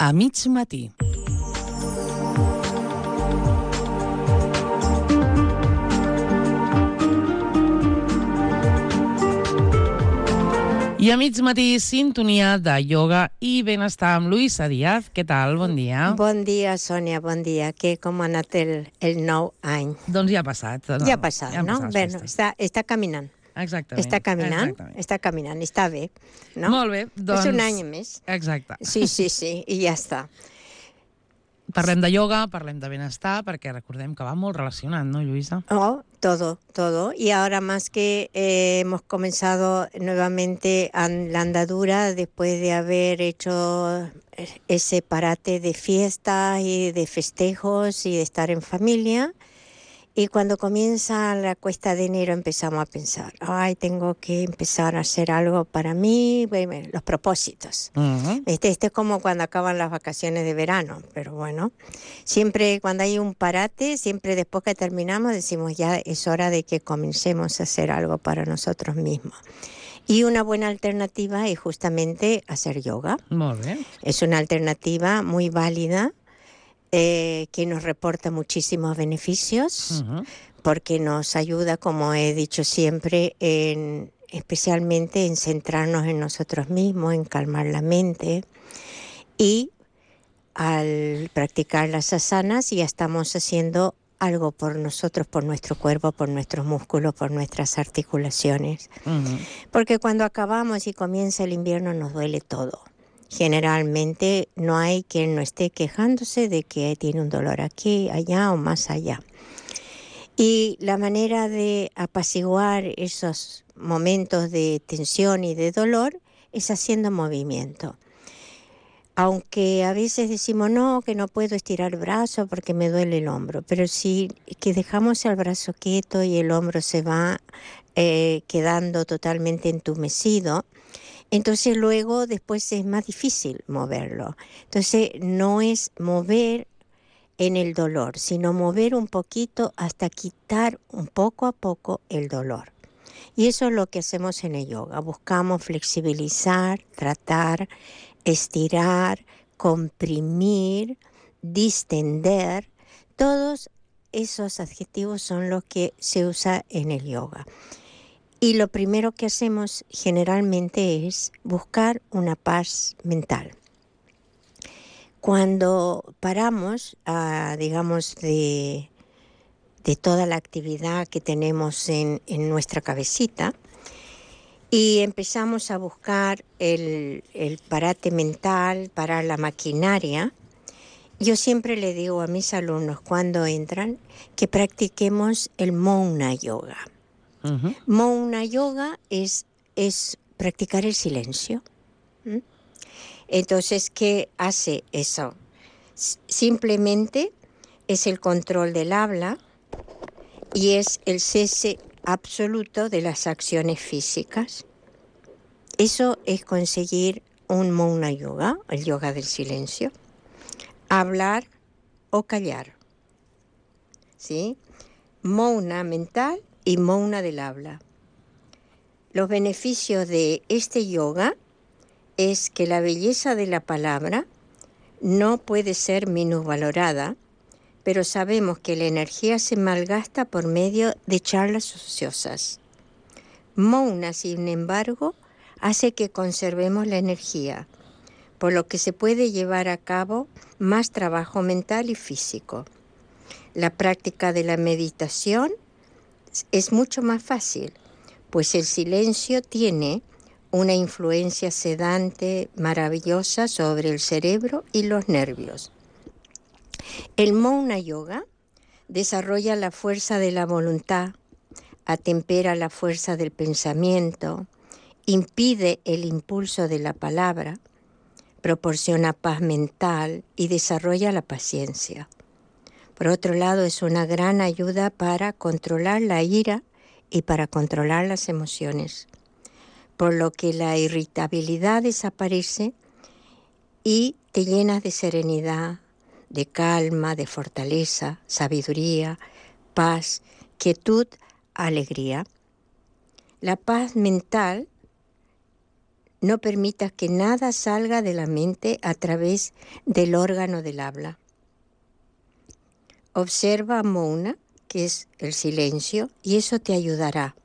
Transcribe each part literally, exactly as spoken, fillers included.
A mig matí. I a mig matí, sintonia de ioga i benestar amb Luisa Díaz. Què tal? Bon dia. Bon dia, Sònia, bon dia. Que com ha anat el, el nou any? Doncs ja ha passat. No? Ja ha passat, ja no? Passat Bueno, està, està caminant. Exactament. Està caminant, Exactament. està caminant, està bé, no? Molt bé, doncs... És un any més. Exacte. Sí, sí, sí, i ja està. Parlem de ioga, parlem de benestar, perquè recordem que va molt relacionat, ¿no, Luisa? Oh, todo, todo. Y ahora más que eh, hemos comenzado nuevamente an- la andadura después de haber hecho ese parate de fiestas y de festejos y de estar en familia. Y cuando comienza la cuesta de enero empezamos a pensar, ay, tengo que empezar a hacer algo para mí, bueno, los propósitos. Uh-huh. Este, este es como cuando acaban las vacaciones de verano, pero bueno, siempre cuando hay un parate, siempre después que terminamos decimos ya es hora de que comencemos a hacer algo para nosotros mismos. Y una buena alternativa es justamente hacer yoga. Molt bé. Es una alternativa muy válida. Eh, que nos reporta muchísimos beneficios, uh-huh. porque nos ayuda, como he dicho siempre, en, especialmente en centrarnos en nosotros mismos, en calmar la mente. Y al practicar las asanas ya estamos haciendo algo por nosotros, por nuestro cuerpo, por nuestros músculos, por nuestras articulaciones. Uh-huh. Porque cuando acabamos y comienza el invierno nos duele todo. Generalmente no hay quien no esté quejándose de que tiene un dolor aquí, allá o más allá. Y la manera de apaciguar esos momentos de tensión y de dolor es haciendo movimiento. Aunque a veces decimos, no, que no puedo estirar el brazo porque me duele el hombro, pero si que dejamos el brazo quieto y el hombro se va eh, quedando totalmente entumecido, entonces luego después es más difícil moverlo. Entonces no es mover en el dolor, sino mover un poquito hasta quitar un poco a poco el dolor. Y eso es lo que hacemos en el yoga. Buscamos flexibilizar, tratar, estirar, comprimir, distender. Todos esos adjetivos son los que se usa en el yoga. Y lo primero que hacemos generalmente es buscar una paz mental. Cuando paramos, uh, digamos, de, de toda la actividad que tenemos en, en nuestra cabecita y empezamos a buscar el, el parate mental, parar la maquinaria, yo siempre le digo a mis alumnos cuando entran que practiquemos el Mouna Yoga. Uh-huh. Mouna Yoga es, es practicar el silencio. ¿Mm? Entonces, ¿qué hace eso? S- simplemente es el control del habla y es el cese absoluto de las acciones físicas. Eso es conseguir un Mouna Yoga, el yoga del silencio. Hablar o callar. ¿Sí? Mouna mental y Mouna del habla. Los beneficios de este yoga es que la belleza de la palabra no puede ser minusvalorada, pero sabemos que la energía se malgasta por medio de charlas ociosas. Mouna, sin embargo, hace que conservemos la energía, por lo que se puede llevar a cabo más trabajo mental y físico. La práctica de la meditación es mucho más fácil, pues el silencio tiene una influencia sedante maravillosa sobre el cerebro y los nervios. El Mouna Yoga desarrolla la fuerza de la voluntad, atempera la fuerza del pensamiento, impide el impulso de la palabra, proporciona paz mental y desarrolla la paciencia. Por otro lado, es una gran ayuda para controlar la ira y para controlar las emociones, por lo que la irritabilidad desaparece y te llenas de serenidad, de calma, de fortaleza, sabiduría, paz, quietud, alegría. La paz mental No permitas que nada salga de la mente a través del órgano del habla. Observa Mouna, que es el silencio, y eso te ayudará.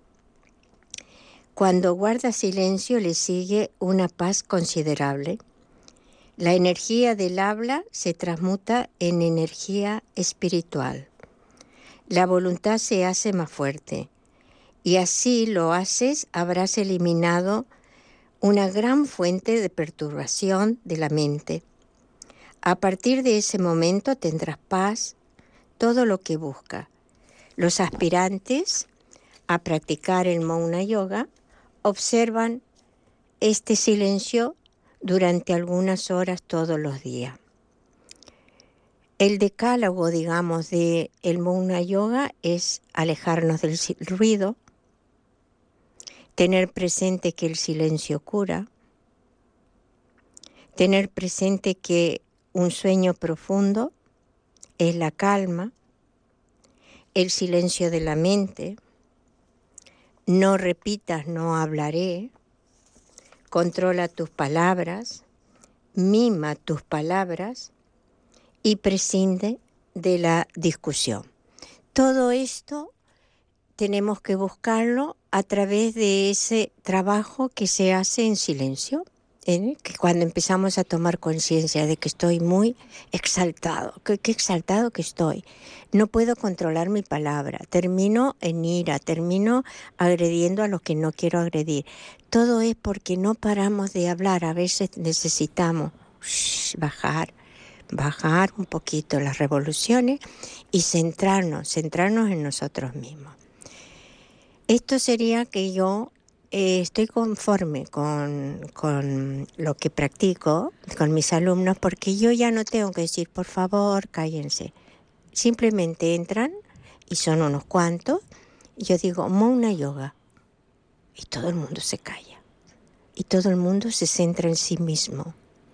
Cuando guardas silencio le sigue una paz considerable. La energía del habla se transmuta en energía espiritual. La voluntad se hace más fuerte. Y así lo haces, habrás eliminado una gran fuente de perturbación de la mente. A partir de ese momento tendrás paz, todo lo que busca. Los aspirantes a practicar el Mouna Yoga observan este silencio durante algunas horas todos los días. El decálogo, digamos, de el Mouna Yoga es alejarnos del ruido, tener presente que el silencio cura, tener presente que un sueño profundo es la calma, el silencio de la mente, no repitas, no hablaré, controla tus palabras, mima tus palabras y prescinde de la discusión. Todo esto tenemos que buscarlo a través de ese trabajo que se hace en silencio, ¿eh? Que cuando empezamos a tomar conciencia de que estoy muy exaltado, que, que exaltado que estoy, no puedo controlar mi palabra, termino en ira, termino agrediendo a los que no quiero agredir. Todo es porque no paramos de hablar, a veces necesitamos shh, bajar, bajar un poquito las revoluciones y centrarnos, centrarnos en nosotros mismos. Esto sería que yo eh, estoy conforme con, con lo que practico con mis alumnos, porque yo ya no tengo que decir, por favor, cállense. Simplemente entran, y son unos cuantos, y yo digo, Mouna Yoga, y todo el mundo se calla. Y todo el mundo se centra en sí mismo.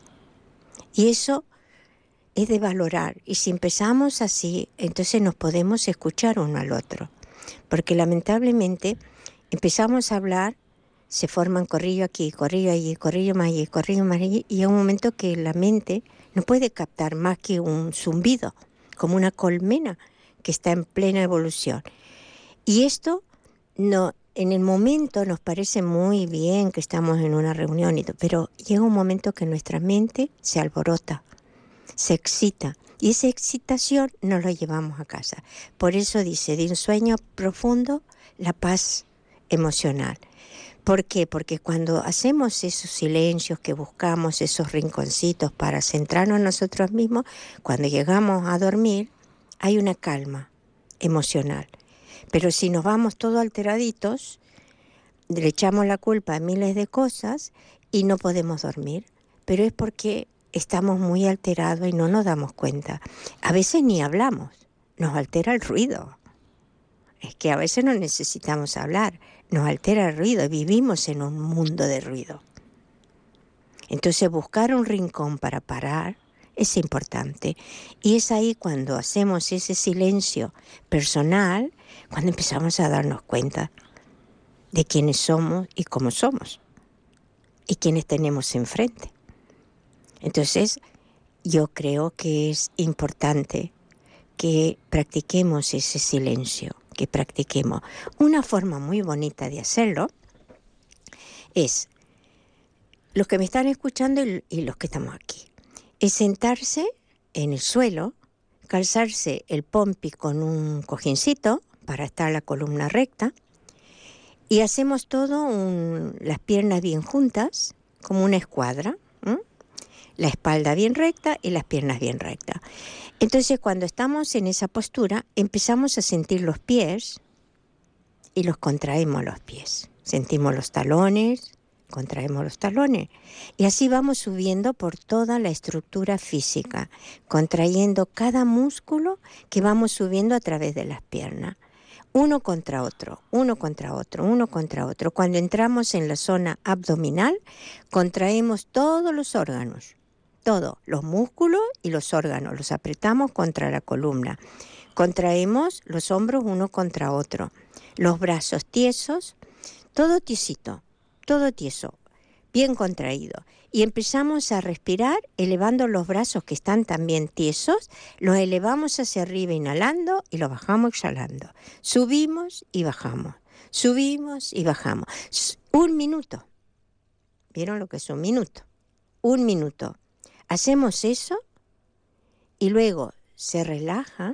Y eso es de valorar. Y si empezamos así, entonces nos podemos escuchar uno al otro. Porque lamentablemente empezamos a hablar, se forman corrillo aquí, corrillo allí, corrillo más allí, corrillo más allí, y hay un momento que la mente no puede captar más que un zumbido, como una colmena que está en plena evolución. Y esto no, en el momento nos parece muy bien que estamos en una reunión, y todo, pero llega un momento que nuestra mente se alborota, se excita. Y esa excitación nos la llevamos a casa. Por eso dice, de un sueño profundo, la paz emocional. ¿Por qué? Porque cuando hacemos esos silencios que buscamos, esos rinconcitos para centrarnos en nosotros mismos, cuando llegamos a dormir, hay una calma emocional. Pero si nos vamos todos alteraditos, le echamos la culpa a miles de cosas y no podemos dormir. Pero es porque estamos muy alterados y no nos damos cuenta. A veces ni hablamos, nos altera el ruido. Es que a veces no necesitamos hablar, nos altera el ruido, vivimos en un mundo de ruido. Entonces buscar un rincón para parar es importante. Y es ahí cuando hacemos ese silencio personal, cuando empezamos a darnos cuenta de quiénes somos y cómo somos, y quiénes tenemos enfrente. Entonces, yo creo que es importante que practiquemos ese silencio, que practiquemos. Una forma muy bonita de hacerlo es, los que me están escuchando y, y los que estamos aquí, es sentarse en el suelo, calzarse el pompi con un cojincito para estar la columna recta, y hacemos todo, un, las piernas bien juntas, como una escuadra, ¿eh? La espalda bien recta y las piernas bien rectas. Entonces, cuando estamos en esa postura, empezamos a sentir los pies y los contraemos los pies. Sentimos los talones, contraemos los talones. Y así vamos subiendo por toda la estructura física, contrayendo cada músculo que vamos subiendo a través de las piernas. Uno contra otro, uno contra otro, uno contra otro. Cuando entramos en la zona abdominal, contraemos todos los órganos. Todo, los músculos y los órganos, los apretamos contra la columna. Contraemos los hombros uno contra otro, los brazos tiesos, todo tiesito, todo tieso. bien contraído. Y empezamos a respirar elevando los brazos que están también tiesos, los elevamos hacia arriba inhalando y los bajamos exhalando. Subimos y bajamos, subimos y bajamos. Un minuto. ¿Vieron lo que es un minuto? Un minuto. Hacemos eso y luego se relajan,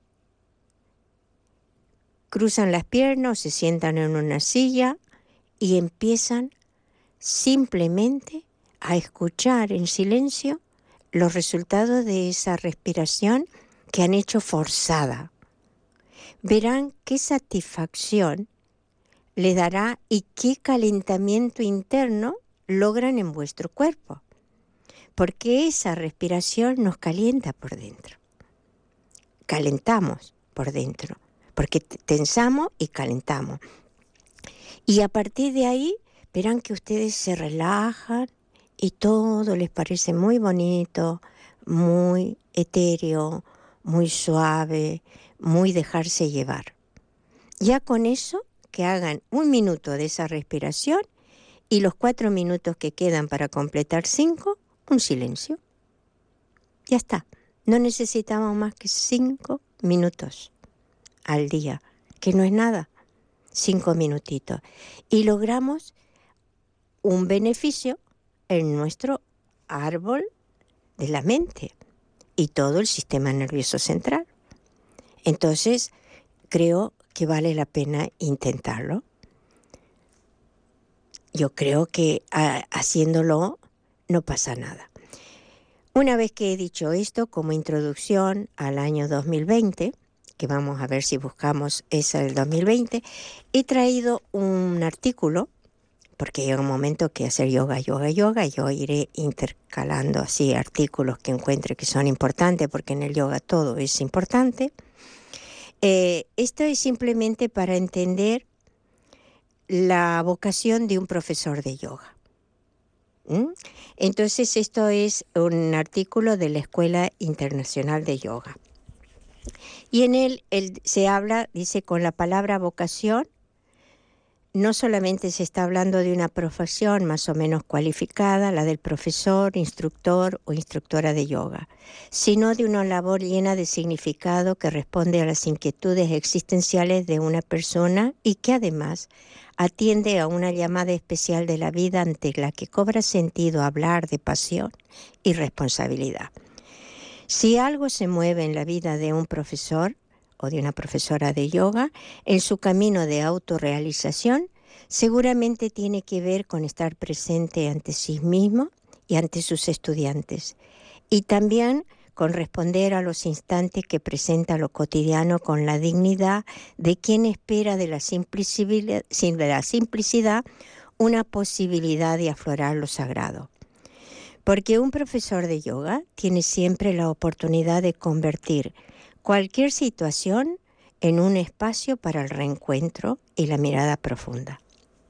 cruzan las piernas, se sientan en una silla y empiezan simplemente a escuchar en silencio los resultados de esa respiración que han hecho forzada. Verán qué satisfacción le dará y qué calentamiento interno logran en vuestro cuerpo, porque esa respiración nos calienta por dentro. Calentamos por dentro, porque tensamos y calentamos. Y a partir de ahí verán que ustedes se relajan y todo les parece muy bonito, muy etéreo, muy suave, muy dejarse llevar. Ya con eso, que hagan un minuto de esa respiración y los cuatro minutos que quedan para completar cinco, un silencio. Ya está. No necesitamos más que cinco minutos al día, que no es nada. Cinco minutitos. Y logramos un beneficio en nuestro árbol de la mente y todo el sistema nervioso central. Entonces, creo que vale la pena intentarlo. Yo creo que a, haciéndolo no pasa nada. Una vez que he dicho esto, como introducción al año dos mil veinte, que vamos a ver si buscamos esa del dos mil veinte, he traído un artículo, porque llega un momento que hacer yoga, yoga, yoga, yo iré intercalando así artículos que encuentre que son importantes, porque en el yoga todo es importante. Eh, esto es simplemente para entender la vocación de un profesor de yoga. ¿Mm? Entonces, esto es un artículo de la Escuela Internacional de Yoga. Y en él, él se habla, dice, con la palabra vocación, no solamente se está hablando de una profesión más o menos cualificada, la del profesor, instructor o instructora de yoga, sino de una labor llena de significado que responde a las inquietudes existenciales de una persona y que además atiende a una llamada especial de la vida ante la que cobra sentido hablar de pasión y responsabilidad. Si algo se mueve en la vida de un profesor o de una profesora de yoga, en su camino de autorrealización, seguramente tiene que ver con estar presente ante sí mismo y ante sus estudiantes, y también con responder a los instantes que presenta lo cotidiano con la dignidad de quien espera de la simplicidad, de la simplicidad una posibilidad de aflorar lo sagrado. Porque un profesor de yoga tiene siempre la oportunidad de convertir cualquier situación en un espacio para el reencuentro y la mirada profunda.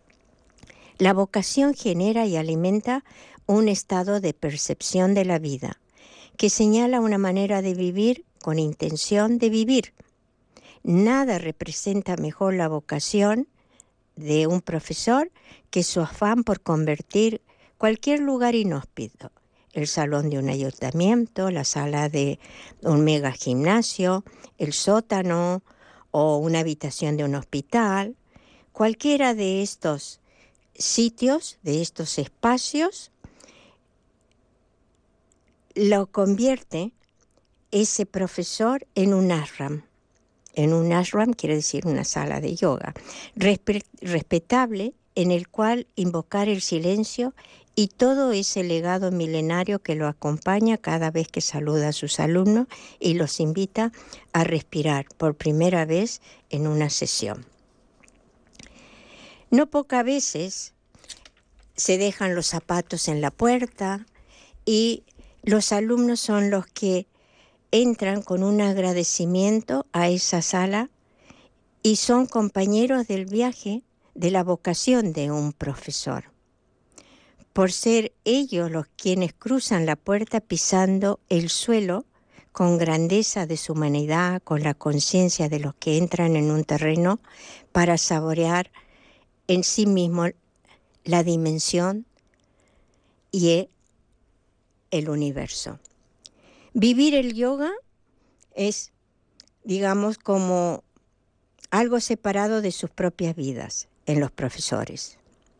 La vocación genera y alimenta un estado de percepción de la vida, que señala una manera de vivir con intención de vivir. Nada representa mejor la vocación de un profesor que su afán por convertir cualquier lugar inhóspito, el salón de un ayuntamiento, la sala de un mega gimnasio, el sótano o una habitación de un hospital, cualquiera de estos sitios, de estos espacios, lo convierte ese profesor en un ashram. En un ashram quiere decir una sala de yoga, respe- respetable, en el cual invocar el silencio y todo ese legado milenario que lo acompaña cada vez que saluda a sus alumnos y los invita a respirar por primera vez en una sesión. No pocas veces se dejan los zapatos en la puerta y los alumnos son los que entran con un agradecimiento a esa sala y son compañeros del viaje de la vocación de un profesor, por ser ellos los quienes cruzan la puerta pisando el suelo con grandeza de su humanidad, con la conciencia de los que entran en un terreno para saborear en sí mismo la dimensión y el universo. Vivir el yoga es, digamos, como algo separado de sus propias vidas en los profesores.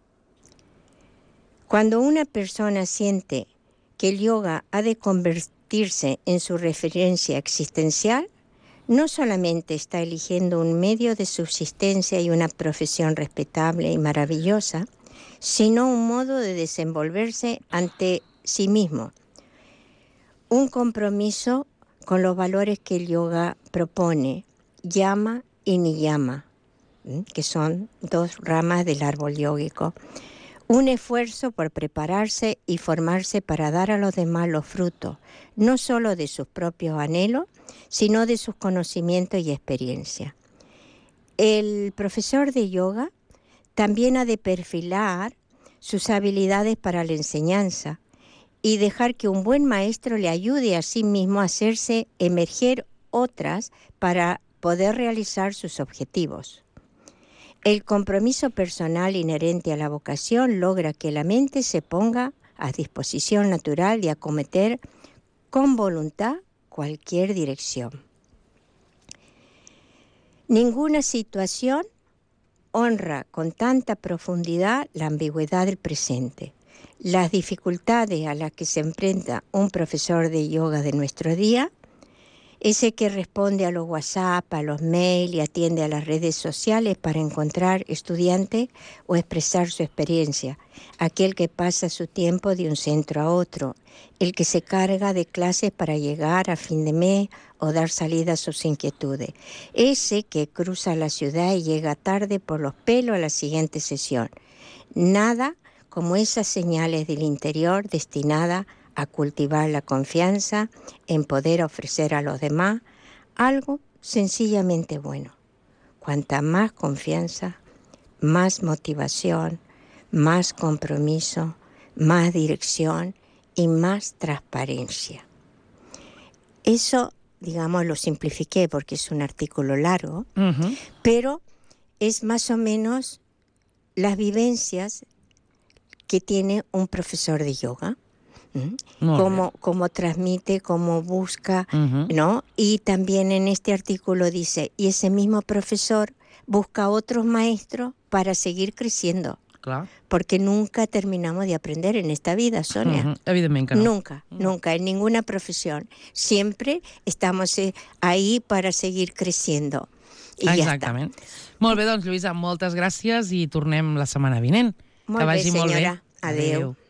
Cuando una persona siente que el yoga ha de convertirse en su referencia existencial, no solamente está eligiendo un medio de subsistencia y una profesión respetable y maravillosa, sino un modo de desenvolverse ante sí mismo, un compromiso con los valores que el yoga propone, yama y niyama, que son dos ramas del árbol yógico. Un esfuerzo por prepararse y formarse para dar a los demás los frutos, no solo de sus propios anhelos, sino de sus conocimientos y experiencias. El profesor de yoga también ha de perfilar sus habilidades para la enseñanza y dejar que un buen maestro le ayude a sí mismo a hacerse emerger otras para poder realizar sus objetivos. El compromiso personal inherente a la vocación logra que la mente se ponga a disposición natural de acometer con voluntad cualquier dirección. Ninguna situación honra con tanta profundidad la ambigüedad del presente. Las dificultades a las que se enfrenta un profesor de yoga de nuestro día, ese que responde a los WhatsApp, a los mails y atiende a las redes sociales para encontrar estudiantes o expresar su experiencia, aquel que pasa su tiempo de un centro a otro, el que se carga de clases para llegar a fin de mes o dar salida a sus inquietudes, ese que cruza la ciudad y llega tarde por los pelos a la siguiente sesión. Nada como esas señales del interior destinadas a cultivar la confianza en poder ofrecer a los demás algo sencillamente bueno. Cuanta más confianza, más motivación, más compromiso, más dirección y más transparencia. Eso, digamos, lo simplifiqué porque es un artículo largo, uh-huh. pero es más o menos las vivencias que tiene un profesor de yoga. ¿Mm? Cómo, cómo transmite, cómo busca, uh-huh. ¿no? Y también en este artículo dice, y ese mismo profesor busca otros maestros para seguir creciendo. Clar. Porque nunca terminamos de aprender en esta vida, Sonia. Uh-huh. Evidentment que no. Nunca, uh-huh. nunca, en ninguna profesión. Siempre estamos eh, ahí para seguir creciendo. I Exactament. Ja està. Molt bé, doncs, Lluïsa, moltes gràcies i tornem la setmana vinent. Molt que vagi bé, senyora. molt bé. Adéu. Adéu.